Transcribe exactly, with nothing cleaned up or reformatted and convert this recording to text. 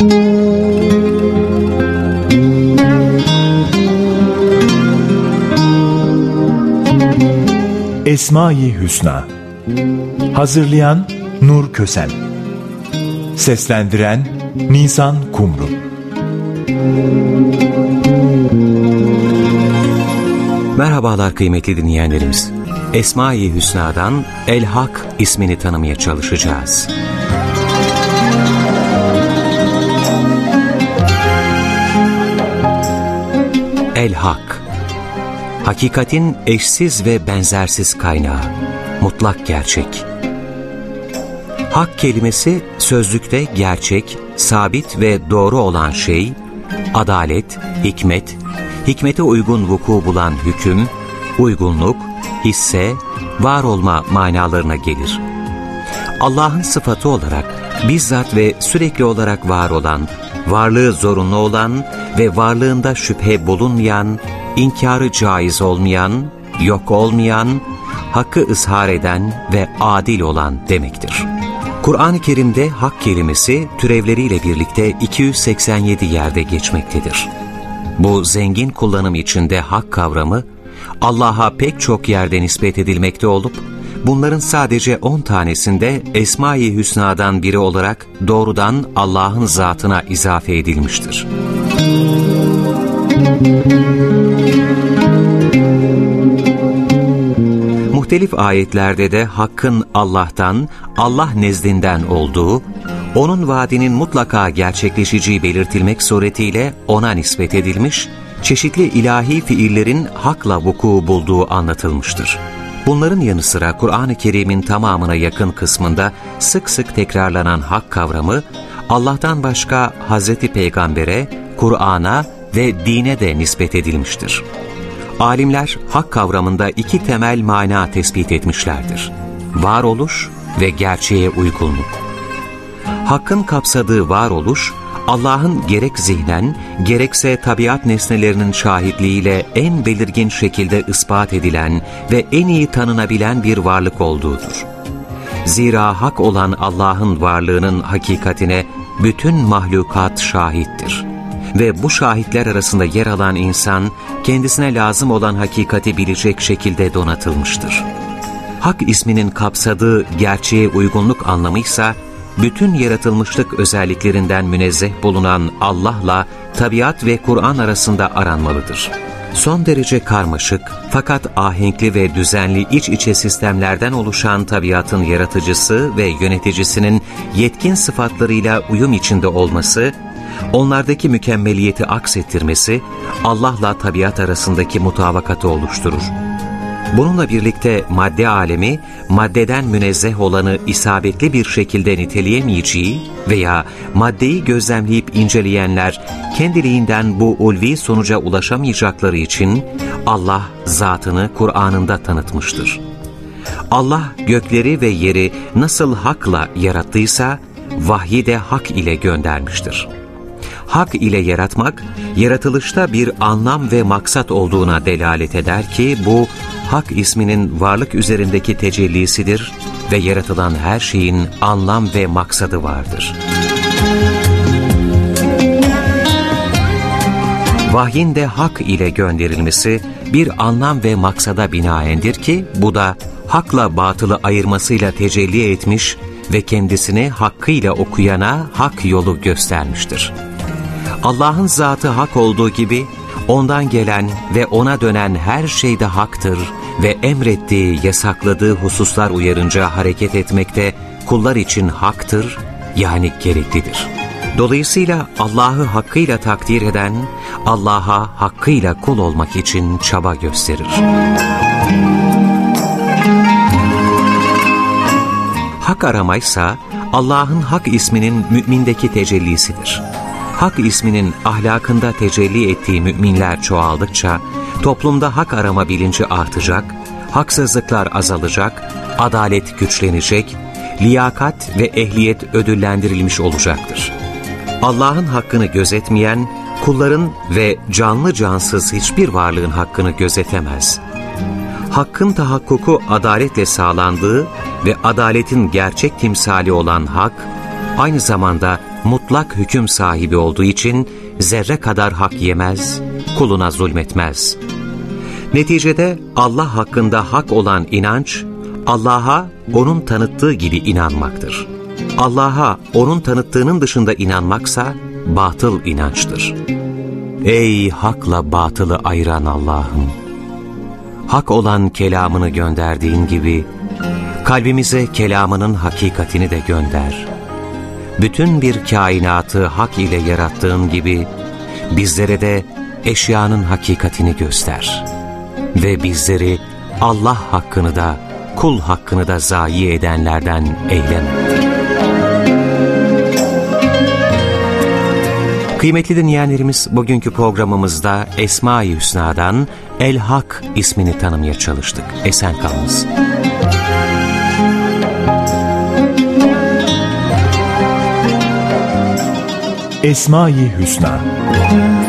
Esma-i Hüsna. Hazırlayan Nur Kösem. Seslendiren Nisan Kumru. Merhabalar kıymetli dinleyenlerimiz. Esma-i Hüsna'dan El-Hak ismini tanımaya çalışacağız. El-Hak, hakikatin eşsiz ve benzersiz kaynağı, mutlak gerçek. Hak kelimesi sözlükte gerçek, sabit ve doğru olan şey, adalet, hikmet, hikmete uygun vuku bulan hüküm, uygunluk, hisse, var olma manalarına gelir. Allah'ın sıfatı olarak bizzat ve sürekli olarak var olan, varlığı zorunlu olan ve varlığında şüphe bulunmayan, inkarı caiz olmayan, yok olmayan, hakkı ızhar eden ve adil olan demektir. Kur'an-ı Kerim'de hak kelimesi türevleriyle birlikte iki yüz seksen yedi yerde geçmektedir. Bu zengin kullanım içinde hak kavramı, Allah'a pek çok yerde nispet edilmekte olup, bunların sadece on tanesinde Esma-i Hüsna'dan biri olarak doğrudan Allah'ın zatına izafe edilmiştir. Muhtelif ayetlerde de hakkın Allah'tan, Allah nezdinden olduğu, onun vaadinin mutlaka gerçekleşeceği belirtilmek suretiyle ona nispet edilmiş, çeşitli ilahi fiillerin hakla vuku bulduğu anlatılmıştır. Bunların yanı sıra Kur'an-ı Kerim'in tamamına yakın kısmında sık sık tekrarlanan hak kavramı, Allah'tan başka Hazreti Peygamber'e, Kur'an'a ve dine de nispet edilmiştir. Alimler hak kavramında iki temel mana tespit etmişlerdir: varoluş ve gerçeğe uygunluk. Hakkın kapsadığı varoluş, Allah'ın gerek zihnen, gerekse tabiat nesnelerinin şahitliğiyle en belirgin şekilde ispat edilen ve en iyi tanınabilen bir varlık olduğudur. Zira hak olan Allah'ın varlığının hakikatine bütün mahlukat şahittir. Ve bu şahitler arasında yer alan insan, kendisine lazım olan hakikati bilecek şekilde donatılmıştır. Hak isminin kapsadığı gerçeğe uygunluk anlamıysa, bütün yaratılmışlık özelliklerinden münezzeh bulunan Allah'la tabiat ve Kur'an arasında aranmalıdır. Son derece karmaşık fakat ahenkli ve düzenli iç içe sistemlerden oluşan tabiatın yaratıcısı ve yöneticisinin yetkin sıfatlarıyla uyum içinde olması, onlardaki mükemmeliyeti aksettirmesi, Allah'la tabiat arasındaki mutabakatı oluşturur. Bununla birlikte madde alemi, maddeden münezzeh olanı isabetli bir şekilde niteleyemeyeceği veya maddeyi gözlemleyip inceleyenler kendiliğinden bu ulvi sonuca ulaşamayacakları için Allah zatını Kur'an'ında tanıtmıştır. Allah gökleri ve yeri nasıl hakla yarattıysa, vahyi de hak ile göndermiştir. Hak ile yaratmak, yaratılışta bir anlam ve maksat olduğuna delalet eder ki bu, hak isminin varlık üzerindeki tecellisidir ve yaratılan her şeyin anlam ve maksadı vardır. Vahyin de hak ile gönderilmesi bir anlam ve maksada binaendir ki bu da hakla batılı ayırmasıyla tecelli etmiş ve kendisini hakkıyla okuyana hak yolu göstermiştir. Allah'ın zatı hak olduğu gibi, ondan gelen ve ona dönen her şey de haktır ve emrettiği, yasakladığı hususlar uyarınca hareket etmekte kullar için haktır, yani gereklidir. Dolayısıyla Allah'ı hakkıyla takdir eden, Allah'a hakkıyla kul olmak için çaba gösterir. Hak aramaysa, Allah'ın hak isminin mümindeki tecellisidir. Hak isminin ahlakında tecelli ettiği müminler çoğaldıkça, toplumda hak arama bilinci artacak, haksızlıklar azalacak, adalet güçlenecek, liyakat ve ehliyet ödüllendirilmiş olacaktır. Allah'ın hakkını gözetmeyen, kulların ve canlı cansız hiçbir varlığın hakkını gözetemez. Hakkın tahakkuku adaletle sağlandığı ve adaletin gerçek timsali olan hak, aynı zamanda mutlak hüküm sahibi olduğu için zerre kadar hak yemez, kuluna zulmetmez. Neticede Allah hakkında hak olan inanç, Allah'a O'nun tanıttığı gibi inanmaktır. Allah'a O'nun tanıttığının dışında inanmaksa batıl inançtır. Ey hakla batılı ayıran Allah'ım! Hak olan kelamını gönderdiğin gibi, kalbimize kelamının hakikatini de gönder. Bütün bir kainatı hak ile yarattığın gibi, bizlere de eşyanın hakikatini göster. Ve bizleri Allah hakkını da, kul hakkını da zayi edenlerden eyleme. Kıymetli dinleyenlerimiz, bugünkü programımızda Esma-i Hüsna'dan El-Hak ismini tanımaya çalıştık. Esen kalınız. Esma-i Hüsna.